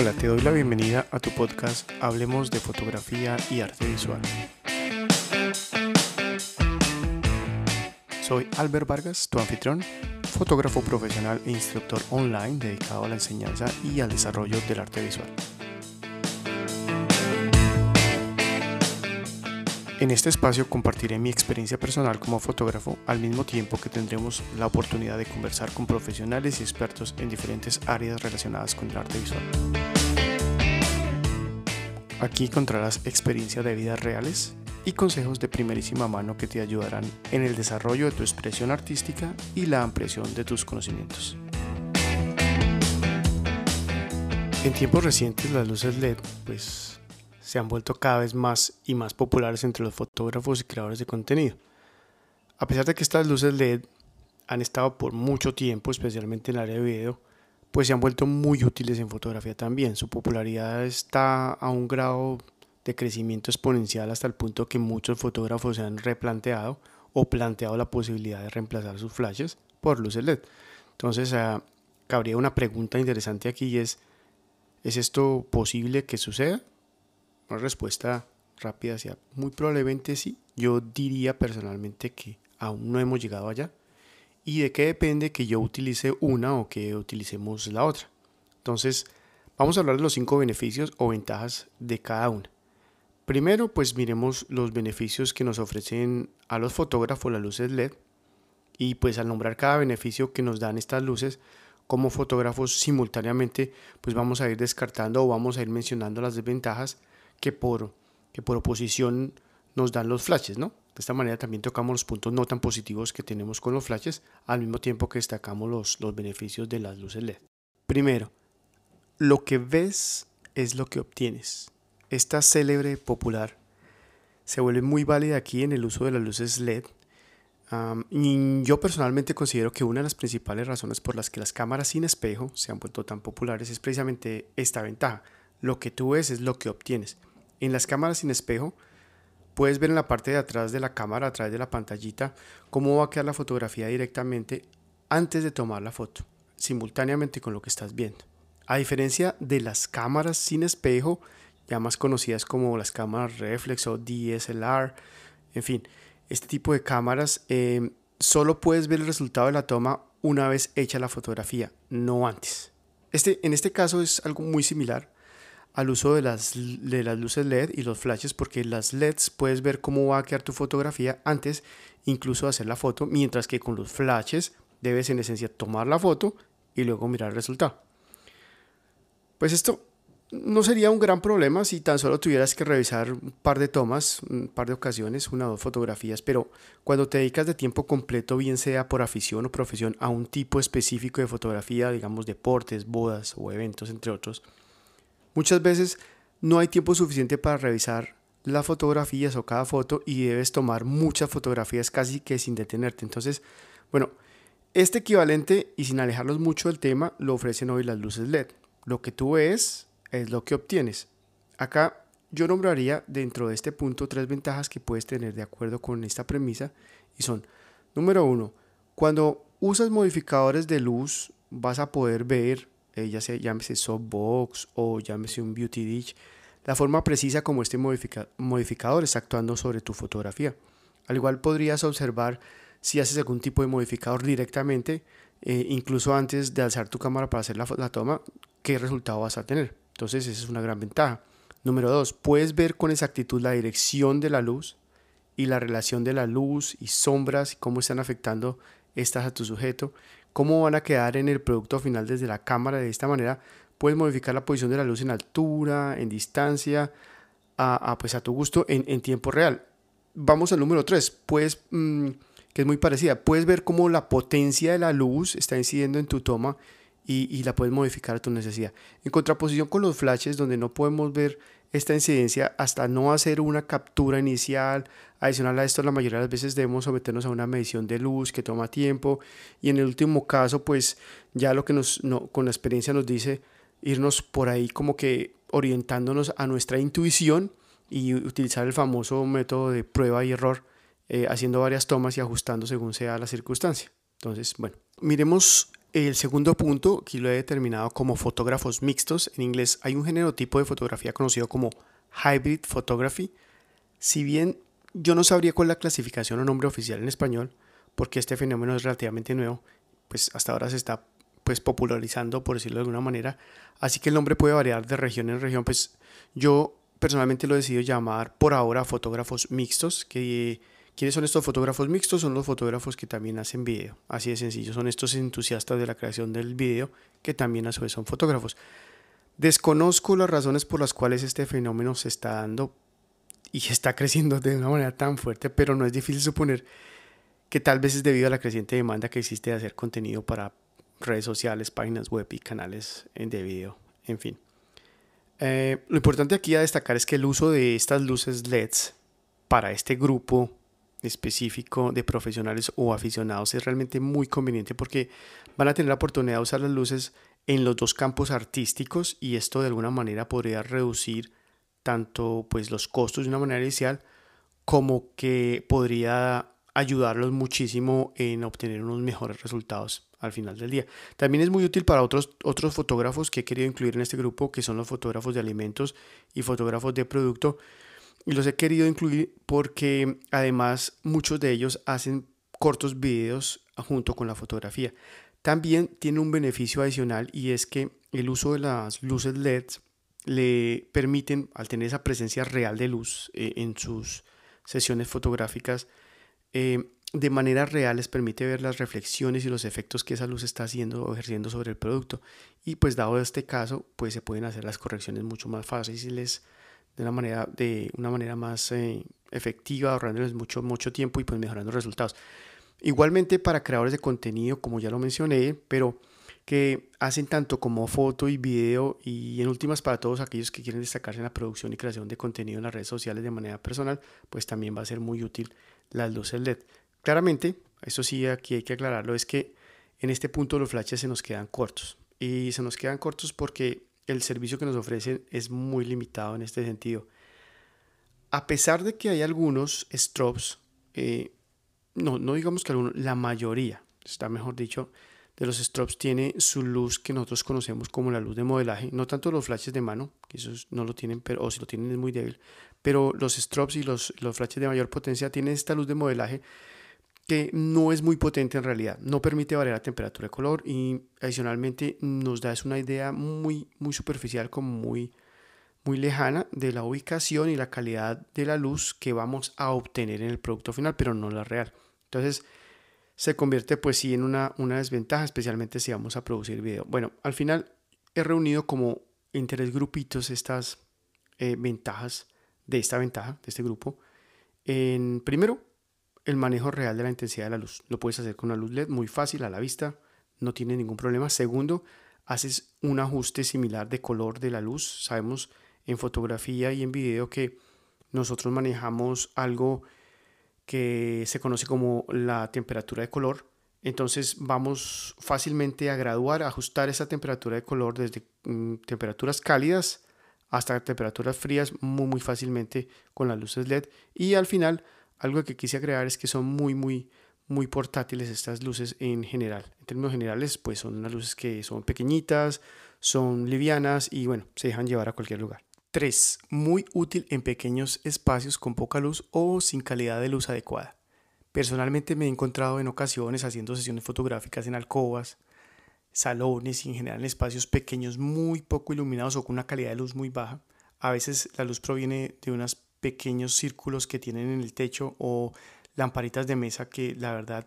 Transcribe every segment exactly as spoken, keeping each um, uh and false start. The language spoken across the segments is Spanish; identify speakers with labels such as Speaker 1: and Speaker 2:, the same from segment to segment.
Speaker 1: Hola, te doy la bienvenida a tu podcast Hablemos de Fotografía y Arte Visual. Soy Albert Vargas, tu anfitrión, fotógrafo profesional e instructor online dedicado a la enseñanza y al desarrollo del arte visual. En este espacio compartiré mi experiencia personal como fotógrafo, al mismo tiempo que tendremos la oportunidad de conversar con profesionales y expertos en diferentes áreas relacionadas con el arte visual. Aquí encontrarás experiencias de vidas reales y consejos de primerísima mano que te ayudarán en el desarrollo de tu expresión artística y la ampliación de tus conocimientos. En tiempos recientes las luces L E D pues se han vuelto cada vez más y más populares entre los fotógrafos y creadores de contenido. A pesar de que estas luces L E D han estado por mucho tiempo, especialmente en el área de video, pues se han vuelto muy útiles en fotografía también. Su popularidad está a un grado de crecimiento exponencial hasta el punto que muchos fotógrafos se han replanteado o planteado la posibilidad de reemplazar sus flashes por luces L E D. Entonces, uh, cabría una pregunta interesante aquí y es, ¿es esto posible que suceda? Una respuesta rápida sea muy probablemente sí. Yo diría personalmente que aún no hemos llegado allá. ¿Y de qué depende que yo utilice una o que utilicemos la otra? Entonces, vamos a hablar de los cinco beneficios o ventajas de cada una. Primero, pues miremos los beneficios que nos ofrecen a los fotógrafos las luces L E D. Y pues al nombrar cada beneficio que nos dan estas luces, como fotógrafos simultáneamente, pues vamos a ir descartando o vamos a ir mencionando las desventajas que por, que por oposición nos dan los flashes, ¿no? De esta manera también tocamos los puntos no tan positivos que tenemos con los flashes, al mismo tiempo que destacamos los, los beneficios de las luces L E D. Primero, lo que ves es lo que obtienes. Esta célebre popular se vuelve muy válida aquí en el uso de las luces L E D. Um, y yo personalmente considero que una de las principales razones por las que las cámaras sin espejo se han vuelto tan populares es precisamente esta ventaja. Lo que tú ves es lo que obtienes. En las cámaras sin espejo puedes ver en la parte de atrás de la cámara, a través de la pantallita, cómo va a quedar la fotografía directamente antes de tomar la foto, simultáneamente con lo que estás viendo. A diferencia de las cámaras sin espejo, ya más conocidas como las cámaras reflex o D S L R, en fin, este tipo de cámaras, eh, solo puedes ver el resultado de la toma una vez hecha la fotografía, no antes. Este, en este caso es algo muy similar al uso de las, de las luces L E D y los flashes, porque las L E Ds puedes ver cómo va a quedar tu fotografía antes incluso de hacer la foto, mientras que con los flashes debes en esencia tomar la foto y luego mirar el resultado. Pues esto no sería un gran problema si tan solo tuvieras que revisar un par de tomas, un par de ocasiones, una o dos fotografías, pero cuando te dedicas de tiempo completo, bien sea por afición o profesión, a un tipo específico de fotografía, digamos deportes, bodas o eventos, entre otros, muchas veces no hay tiempo suficiente para revisar las fotografías o cada foto y debes tomar muchas fotografías casi que sin detenerte. Entonces, bueno, este equivalente y sin alejarnos mucho del tema lo ofrecen hoy las luces L E D. Lo que tú ves es lo que obtienes. Acá yo nombraría dentro de este punto tres ventajas que puedes tener de acuerdo con esta premisa y son, número uno, cuando usas modificadores de luz vas a poder ver Eh, ya sea llámese softbox o llámese un beauty dish, la forma precisa como este modifica- modificador está actuando sobre tu fotografía. Al igual podrías observar si haces algún tipo de modificador directamente, eh, incluso antes de alzar tu cámara para hacer la, la toma, qué resultado vas a tener. Entonces esa es una gran ventaja. Número dos, puedes ver con exactitud la dirección de la luz y la relación de la luz y sombras y cómo están afectando estas a tu sujeto, cómo van a quedar en el producto final desde la cámara. De esta manera puedes modificar la posición de la luz en altura, en distancia, a, a, pues a tu gusto en, en tiempo real. Vamos al número tres, puedes, mmm, que es muy parecida, puedes ver cómo la potencia de la luz está incidiendo en tu toma y, y la puedes modificar a tu necesidad. En contraposición con los flashes, donde no podemos ver esta incidencia hasta no hacer una captura inicial. Adicional a esto, la mayoría de las veces debemos someternos a una medición de luz que toma tiempo y en el último caso, pues ya lo que nos, no, con la experiencia nos dice irnos por ahí como que orientándonos a nuestra intuición y utilizar el famoso método de prueba y error, eh, haciendo varias tomas y ajustando según sea la circunstancia. Entonces, bueno, miremos El segundo punto, aquí lo he determinado como fotógrafos mixtos. En inglés hay un género tipo de fotografía conocido como hybrid photography. Si bien yo no sabría cuál es la clasificación o nombre oficial en español, porque este fenómeno es relativamente nuevo, pues hasta ahora se está pues popularizando, por decirlo de alguna manera, así que el nombre puede variar de región en región. Pues yo personalmente lo he decidido llamar por ahora fotógrafos mixtos. Que ¿Quiénes son estos fotógrafos mixtos? Son los fotógrafos que también hacen video, así de sencillo. Son estos entusiastas de la creación del video que también a su vez son fotógrafos. Desconozco las razones por las cuales este fenómeno se está dando y está creciendo de una manera tan fuerte, pero no es difícil suponer que tal vez es debido a la creciente demanda que existe de hacer contenido para redes sociales, páginas web y canales de video, en fin. Eh, lo importante aquí a destacar es que el uso de estas luces L E Ds para este grupo específico de profesionales o aficionados es realmente muy conveniente, porque van a tener la oportunidad de usar las luces en los dos campos artísticos, y esto de alguna manera podría reducir tanto pues los costos de una manera inicial, como que podría ayudarlos muchísimo en obtener unos mejores resultados al final del día. También es muy útil para otros, otros fotógrafos que he querido incluir en este grupo, que son los fotógrafos de alimentos y fotógrafos de producto. Y los he querido incluir porque además muchos de ellos hacen cortos videos junto con la fotografía. También tiene un beneficio adicional, y es que el uso de las luces L E Ds le permiten, al tener esa presencia real de luz eh, en sus sesiones fotográficas, eh, de manera real les permite ver las reflexiones y los efectos que esa luz está haciendo o ejerciendo sobre el producto. Y pues dado este caso, pues se pueden hacer las correcciones mucho más fáciles, de una manera, de una manera más eh, efectiva, ahorrándoles mucho, mucho tiempo y pues mejorando resultados. Igualmente para creadores de contenido, como ya lo mencioné, pero que hacen tanto como foto y video, y en últimas para todos aquellos que quieren destacarse en la producción y creación de contenido en las redes sociales de manera personal, pues también va a ser muy útil las luces L E D. Claramente, eso sí, aquí hay que aclararlo, es que en este punto los flashes se nos quedan cortos, y se nos quedan cortos porque el servicio que nos ofrecen es muy limitado en este sentido. A pesar de que hay algunos strobes, eh, no, no digamos que algunos, la mayoría, está mejor dicho, de los strobes tiene su luz que nosotros conocemos como la luz de modelaje. No tanto los flashes de mano, que esos no lo tienen, pero, o si lo tienen es muy débil, pero los strobes y los, los flashes de mayor potencia tienen esta luz de modelaje que no es muy potente en realidad, no permite variar la temperatura de color, y adicionalmente nos da es una idea muy, muy superficial, como muy, muy lejana de la ubicación y la calidad de la luz que vamos a obtener en el producto final, pero no la real. Entonces se convierte pues sí en una, una desventaja, especialmente si vamos a producir video. Bueno, al final he reunido como en tres grupitos estas eh, ventajas de esta ventaja, de este grupo. En primero, el manejo real de la intensidad de la luz. Lo puedes hacer con una luz L E D muy fácil a la vista, no tiene ningún problema. Segundo, haces un ajuste similar de color de la luz. Sabemos en fotografía y en video que nosotros manejamos algo que se conoce como la temperatura de color. Entonces vamos fácilmente a graduar, a ajustar esa temperatura de color desde mm, temperaturas cálidas hasta temperaturas frías muy muy fácilmente con las luces L E D. Y al final, algo que quise agregar es que son muy muy muy portátiles estas luces en general. En términos generales, pues son unas luces que son pequeñitas, son livianas y bueno, se dejan llevar a cualquier lugar. tres. Muy útil en pequeños espacios con poca luz o sin calidad de luz adecuada. Personalmente me he encontrado en ocasiones haciendo sesiones fotográficas en alcobas, salones y en general en espacios pequeños muy poco iluminados o con una calidad de luz muy baja. A veces la luz proviene de unos pequeños círculos que tienen en el techo o lamparitas de mesa que la verdad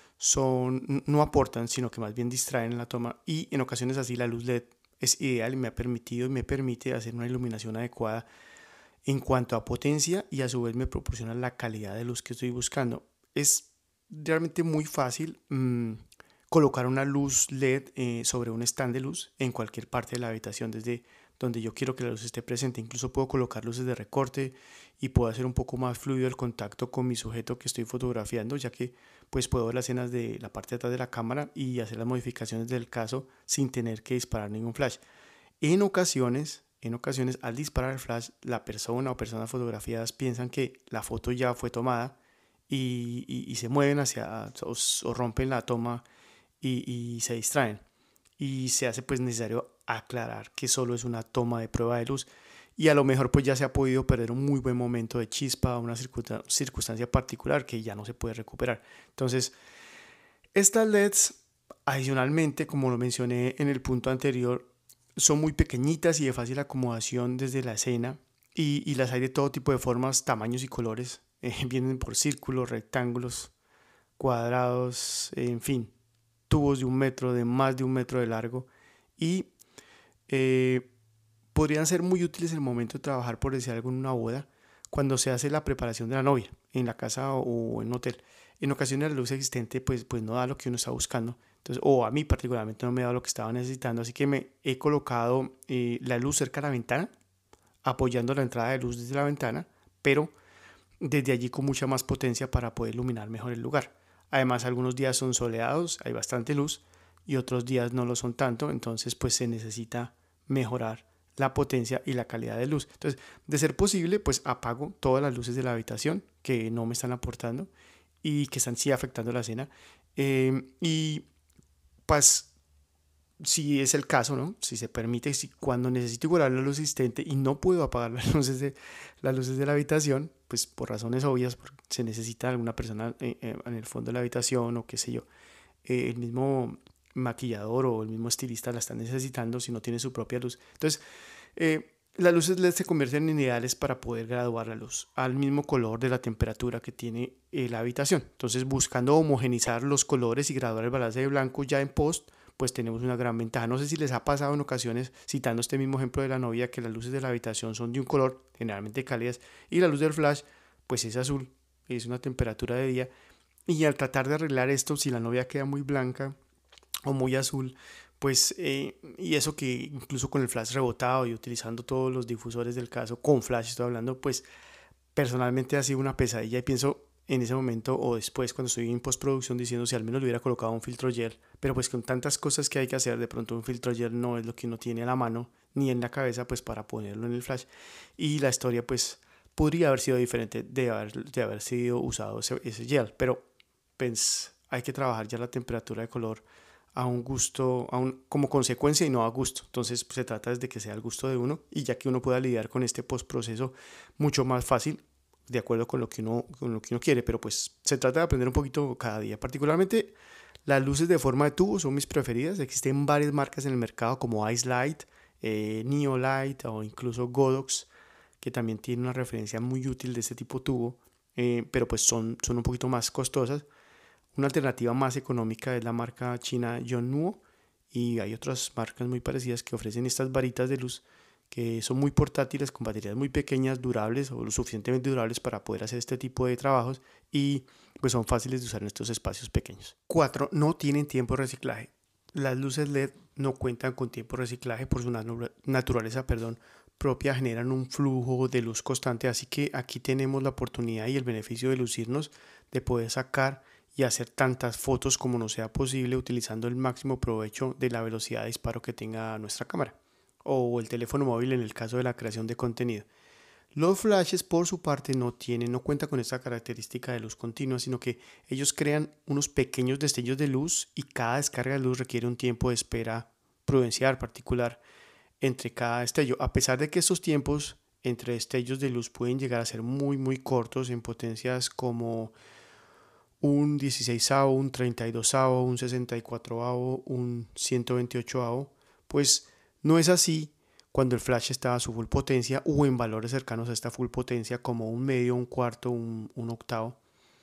Speaker 1: son, no aportan, sino que más bien distraen en la toma, y en ocasiones así la luz L E D es ideal y me ha permitido y me permite hacer una iluminación adecuada en cuanto a potencia, y a su vez me proporciona la calidad de luz que estoy buscando. Es realmente muy fácil mmm, colocar una luz L E D eh, sobre un stand de luz en cualquier parte de la habitación, desde donde yo quiero que la luz esté presente. Incluso puedo colocar luces de recorte y puedo hacer un poco más fluido el contacto con mi sujeto que estoy fotografiando, ya que pues puedo ver las escenas de la parte de atrás de la cámara y hacer las modificaciones del caso sin tener que disparar ningún flash. En ocasiones, en ocasiones al disparar el flash, la persona o personas fotografiadas piensan que la foto ya fue tomada y, y, y se mueven hacia o, o rompen la toma y, y se distraen. Y se hace pues necesario aclarar que solo es una toma de prueba de luz y a lo mejor pues ya se ha podido perder un muy buen momento de chispa, una circunstancia particular que ya no se puede recuperar. Entonces, estas L E Ds, adicionalmente, como lo mencioné en el punto anterior, son muy pequeñitas y de fácil acomodación desde la escena y, y las hay de todo tipo de formas, tamaños y colores. Eh, vienen por círculos, rectángulos, cuadrados, en fin, tubos de un metro, de más de un metro de largo y eh, podrían ser muy útiles en el momento de trabajar, por decir algo, en una boda, cuando se hace la preparación de la novia, en la casa o en un hotel. En ocasiones la luz existente pues, pues no da lo que uno está buscando, entonces, o a mí particularmente no me da lo que estaba necesitando, así que me he colocado eh, la luz cerca de la ventana, apoyando la entrada de luz desde la ventana, pero desde allí con mucha más potencia para poder iluminar mejor el lugar. Además, algunos días son soleados, hay bastante luz, y otros días no lo son tanto, entonces pues se necesita mejorar la potencia y la calidad de luz. Entonces, de ser posible, pues apago todas las luces de la habitación que no me están aportando y que están sí afectando la escena. Eh, y pues si es el caso, ¿no? Si se permite, si cuando necesito igualar la luz existente y no puedo apagar las luces de, las luces de la habitación, pues por razones obvias, se necesita alguna persona eh, eh, en el fondo de la habitación o qué sé yo, eh, el mismo maquillador o el mismo estilista la está necesitando si no tiene su propia luz. Entonces, eh, las luces L E D se convierten en ideales para poder graduar la luz al mismo color de la temperatura que tiene eh, la habitación. Entonces, buscando homogenizar los colores y graduar el balance de blanco ya en post, pues tenemos una gran ventaja. No sé si les ha pasado en ocasiones, citando este mismo ejemplo de la novia, que las luces de la habitación son de un color generalmente cálidas y la luz del flash pues es azul, es una temperatura de día. Y al tratar de arreglar esto, si la novia queda muy blanca o muy azul, pues, eh, y eso que incluso con el flash rebotado y utilizando todos los difusores del caso, con flash estoy hablando, pues personalmente ha sido una pesadilla y pienso en ese momento o después cuando estoy en postproducción diciendo si al menos le hubiera colocado un filtro gel, pero pues con tantas cosas que hay que hacer, de pronto un filtro gel no es lo que uno tiene a la mano ni en la cabeza pues para ponerlo en el flash y la historia pues podría haber sido diferente de haber, de haber sido usado ese, ese gel, pero pues hay que trabajar ya la temperatura de color a un gusto, a un, como consecuencia y no a gusto. Entonces pues, se trata de que sea el gusto de uno y ya que uno pueda lidiar con este postproceso mucho más fácil de acuerdo con lo que uno, con lo que uno quiere, pero pues se trata de aprender un poquito cada día. Particularmente las luces de forma de tubo son mis preferidas. Existen varias marcas en el mercado como Ice Light, eh, Neolight o incluso Godox, que también tienen una referencia muy útil de este tipo de tubo, eh, pero pues son, son un poquito más costosas. Una alternativa más económica es la marca china Yongnuo y hay otras marcas muy parecidas que ofrecen estas varitas de luz que son muy portátiles con baterías muy pequeñas, durables o lo suficientemente durables para poder hacer este tipo de trabajos y pues son fáciles de usar en estos espacios pequeños. Cuatro, no tienen tiempo de reciclaje. Las luces L E D no cuentan con tiempo de reciclaje por su naturaleza, perdón, propia, generan un flujo de luz constante, así que aquí tenemos la oportunidad y el beneficio de lucirnos, de poder sacar y hacer tantas fotos como nos sea posible utilizando el máximo provecho de la velocidad de disparo que tenga nuestra cámara o el teléfono móvil en el caso de la creación de contenido. Los flashes por su parte no tienen, no cuentan con esta característica de luz continua, sino que ellos crean unos pequeños destellos de luz y cada descarga de luz requiere un tiempo de espera prudencial particular entre cada destello, a pesar de que estos tiempos entre destellos de luz pueden llegar a ser muy muy cortos en potencias como un dieciséisavo, un treinta y dosavo, un sesenta y cuatroavo, un ciento veintiochoavo, pues no es así cuando el flash está a su full potencia o en valores cercanos a esta full potencia como un medio, un cuarto, un, un octavo,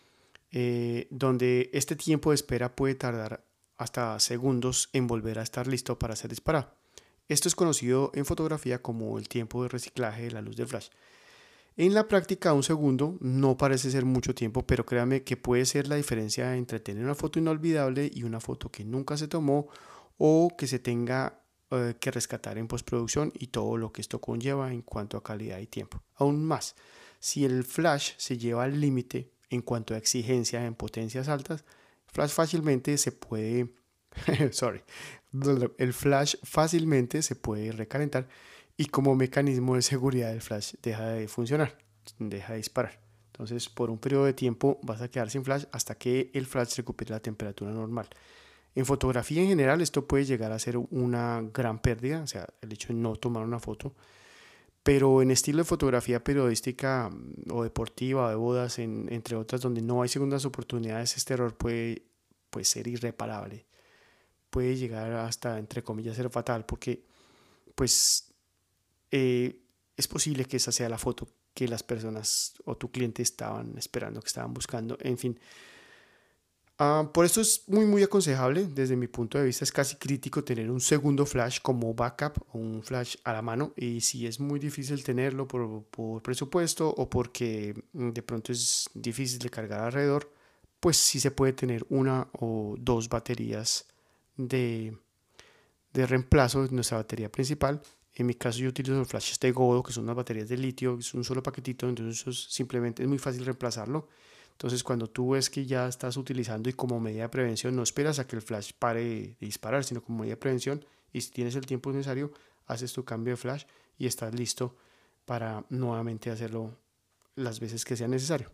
Speaker 1: eh, donde este tiempo de espera puede tardar hasta segundos en volver a estar listo para ser disparado. Esto es conocido en fotografía como el tiempo de reciclaje de la luz del flash. En la práctica, un segundo no parece ser mucho tiempo, pero créame que puede ser la diferencia entre tener una foto inolvidable y una foto que nunca se tomó o que se tenga eh, que rescatar en postproducción y todo lo que esto conlleva en cuanto a calidad y tiempo. Aún más, si el flash se lleva al límite en cuanto a exigencia en potencias altas, flash fácilmente se puede, sorry, el flash fácilmente se puede recalentar y como mecanismo de seguridad el flash deja de funcionar, deja de disparar. Entonces por un periodo de tiempo vas a quedar sin flash hasta que el flash recupere la temperatura normal. En fotografía en general esto puede llegar a ser una gran pérdida, o sea, el hecho de no tomar una foto. Pero en estilo de fotografía periodística o deportiva o de bodas, en, entre otras, donde no hay segundas oportunidades, este error puede, puede ser irreparable. Puede llegar hasta, entre comillas, ser fatal, porque pues eh, es posible que esa sea la foto que las personas o tu cliente estaban esperando, que estaban buscando, en fin. Uh, por esto es muy muy aconsejable, desde mi punto de vista es casi crítico tener un segundo flash como backup o un flash a la mano, y si es muy difícil tenerlo por, por presupuesto o porque de pronto es difícil de cargar alrededor, pues sí se puede tener una o dos baterías de, de reemplazo de nuestra batería principal. En mi caso yo utilizo los flashes de Godo, que son unas baterías de litio, es un solo paquetito, entonces eso es, simplemente es muy fácil reemplazarlo. Entonces cuando tú ves que ya estás utilizando y como medida de prevención, no esperas a que el flash pare de disparar, sino como medida de prevención, y si tienes el tiempo necesario, haces tu cambio de flash y estás listo para nuevamente hacerlo las veces que sea necesario.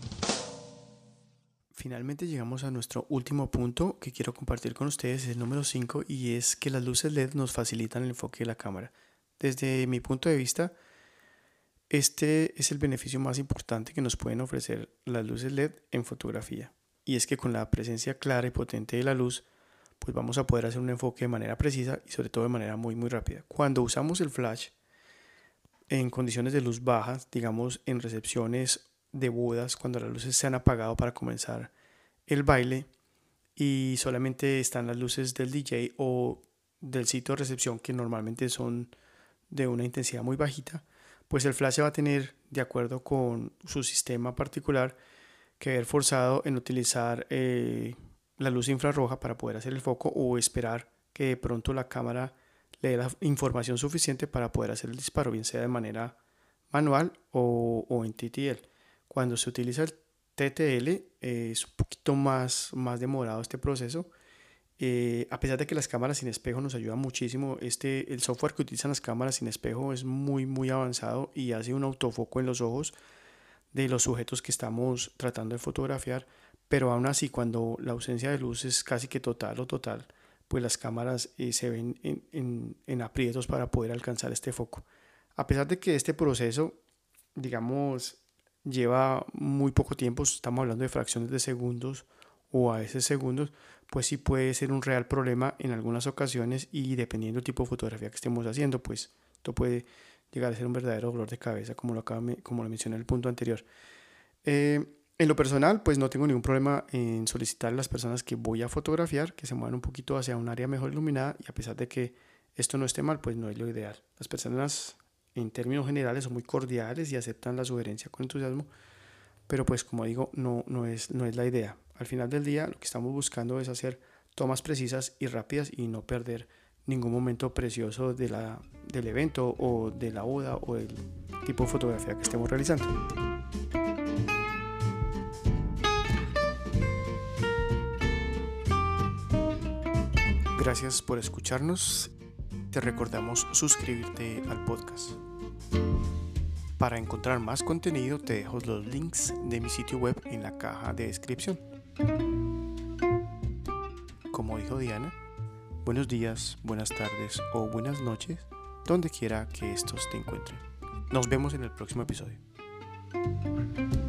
Speaker 1: Finalmente llegamos a nuestro último punto que quiero compartir con ustedes, el número cinco, y es que las luces L E D nos facilitan el enfoque de la cámara. Desde mi punto de vista, este es el beneficio más importante que nos pueden ofrecer las luces L E D en fotografía, y es que con la presencia clara y potente de la luz, pues vamos a poder hacer un enfoque de manera precisa y sobre todo de manera muy muy rápida. Cuando usamos el flash en condiciones de luz bajas, digamos en recepciones de bodas, cuando las luces se han apagado para comenzar el baile y solamente están las luces del D J o del sitio de recepción, que normalmente son de una intensidad muy bajita, pues el flash va a tener, de acuerdo con su sistema particular, que ver forzado en utilizar eh, la luz infrarroja para poder hacer el foco, o esperar que de pronto la cámara le dé la información suficiente para poder hacer el disparo, bien sea de manera manual o, o en T T L. Cuando se utiliza el T T L eh, es un poquito más, más demorado este proceso. Eh, a pesar de que las cámaras sin espejo nos ayudan muchísimo, este, el software que utilizan las cámaras sin espejo es muy muy avanzado y hace un autofoco en los ojos de los sujetos que estamos tratando de fotografiar, pero aún así cuando la ausencia de luz es casi que total o total, pues las cámaras eh, se ven en, en, en aprietos para poder alcanzar este foco. A pesar de que este proceso, digamos, lleva muy poco tiempo, estamos hablando de fracciones de segundos o a veces segundos, pues sí puede ser un real problema en algunas ocasiones, y dependiendo del tipo de fotografía que estemos haciendo, pues esto puede llegar a ser un verdadero dolor de cabeza, como lo, acabo, como lo mencioné en el punto anterior. Eh, en lo personal, pues no tengo ningún problema en solicitar a las personas que voy a fotografiar que se muevan un poquito hacia un área mejor iluminada, y a pesar de que esto no esté mal, pues no es lo ideal. Las personas en términos generales son muy cordiales y aceptan la sugerencia con entusiasmo, pero pues como digo, no, no, es, no es la idea. Al final del día lo que estamos buscando es hacer tomas precisas y rápidas y no perder ningún momento precioso de la, del evento o de la boda o del tipo de fotografía que estemos realizando. Gracias por escucharnos. Te recordamos suscribirte al podcast. Para encontrar más contenido te dejo los links de mi sitio web en la caja de descripción. Como dijo Diana, buenos días, buenas tardes o buenas noches, donde quiera que estos te encuentren. Nos vemos en el próximo episodio.